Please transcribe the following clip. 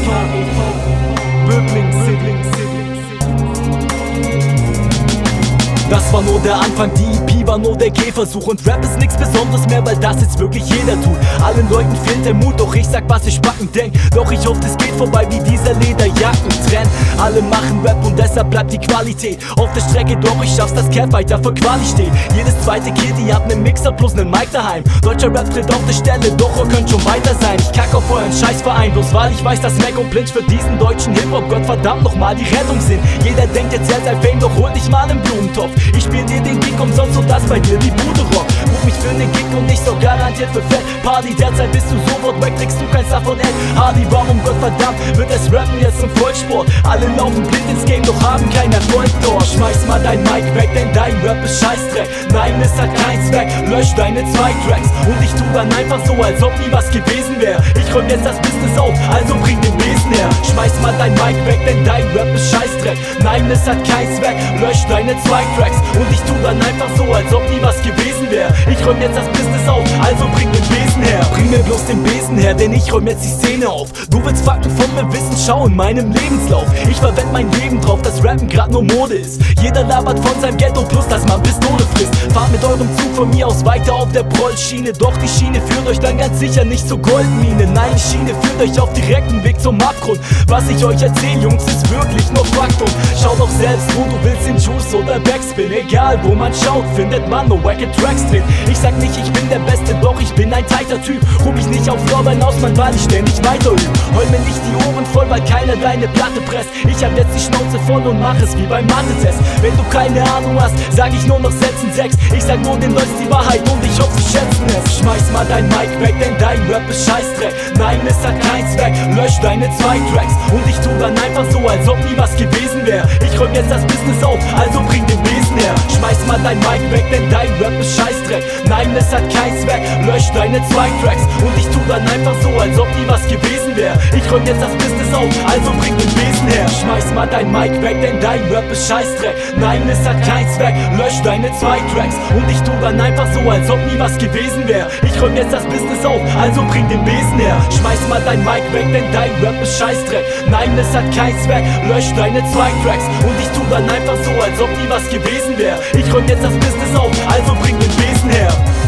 Böblings City. Das war nur der Anfang, die EP war nur der Gehversuch. Und Rap ist nichts Besonderes mehr, weil das jetzt wirklich jeder tut. Allen Leuten fehlt der Mut, doch ich sag, was ich backen denk. Doch ich hoffe, es geht vorbei wie dieser Lederjackentrend. Alle machen Rap und deshalb bleibt die Qualität auf der Strecke, doch ich schaff's, das kehrt weiter für Quali steht. Jedes zweite Kind, ihr habt nen Mixer plus nen Mic daheim. Deutscher Rap tritt auf der Stelle, doch ihr könnt schon weiter sein. Ich kack auf euren Scheißverein, bloß weil ich weiß, dass Mac und Blinch für diesen deutschen Hip-Hop Gott verdammt nochmal die Rettung sind. Jeder denkt jetzt, er sei Fame, doch hol dich mal im Blumentopf. Ich spiel dir den Gig umsonst und das bei dir die Bude rockt. Ruf mich für den Gig und ich so garantiert für Fett. Party, derzeit bist du sofort weg, kriegst du keins davon Ed. Hardy, warum Gott verdammt wird es Rappen jetzt zum Volkssport? Alle laufen blind ins Game, doch haben keinen Erfolg dort. Schmeiß mal dein Mic weg, denn dein Rap ist Scheißdreck. Nein, es hat keinen Zweck, lösch deine 2 Tracks. Und ich tu dann einfach so, als ob nie was gewesen wäre. Ich räum jetzt das Business auf, also bring den Besen her. Schmeiß mal dein Mic weg, denn dein Rap ist Scheißdreck. Nein, es hat keinen Zweck, lösch deine 2 Tracks. Und ich tu dann einfach so, als ob nie was gewesen wäre. Ich räum jetzt das Business auf, also bring den Besen her. Bring mir bloß den Besen her, denn ich räum jetzt die Szene auf. Du willst Fakten von mir wissen, schau in meinem Lebenslauf. Ich verwend mein Leben drauf, dass Rappen grad nur Mode ist. Jeder labert von seinem Geld und plus, dass man Pistole frisst. Fahrt mit eurem Zug von mir aus weiter auf der Prollschiene. Doch die Schiene führt euch dann ganz sicher nicht zur Goldmine. Nein, die Schiene führt euch auf direkten Weg zum Abgrund. Was ich euch erzähl, Jungs, ist wirklich nur Faktum. Schaut doch selbst, wo du willst, in Juice oder Backspin. Egal, wo man schaut, findet man nur wacke Tracks drin. Ich sag nicht, ich bin der Beste, doch ich bin ein tighter Typ. Ruh mich nicht auf Lorbeeren aus, Mann, weil ich ständig weiter üb. Heul mir nicht die Ohren voll, weil keiner deine Platte presst. Ich hab jetzt die Schnauze voll und mach es wie beim Mathe-Test. Wenn du keine Ahnung hast, sag ich nur noch Sätzen 6. Ich sag nur den Leuten die Wahrheit und ich hoffe, sie schätzen es. Schmeiß mal dein Mic weg, denn dein Rap ist Scheißdreck. Nein, es hat keinen Zweck, lösch deine 2 Tracks. Und ich tu dann einfach so, als ob nie was gewesen wäre. Ich räum jetzt das Business auf, also bring den Besen her. Schmeiß mal dein Mic weg, denn dein Rap ist Scheißdreck. Nein, es hat keinen Zweck, lösch deine 2 Tracks. Und ich tu dann einfach so, als ob nie was gewesen wäre. Ich räum jetzt das Business auf, also bring den Besen her. Schmeiß mal dein Mic weg, denn dein Rap ist Scheißdreck. Nein, es hat keinen Zweck, lösch deine 2 Tracks. Und ich tu dann einfach so, als ob nie was gewesen wäre. Ich räum jetzt das Business auf, also bring den Besen her. Schmeiß mal dein Mic weg, denn dein Rap ist Scheißdreck. Nein, es hat keinen Zweck, lösch deine 2 Tracks. Und ich tu dann einfach so, als ob nie was gewesen wäre. Ich räum jetzt das Business auf, also bring den Besen her.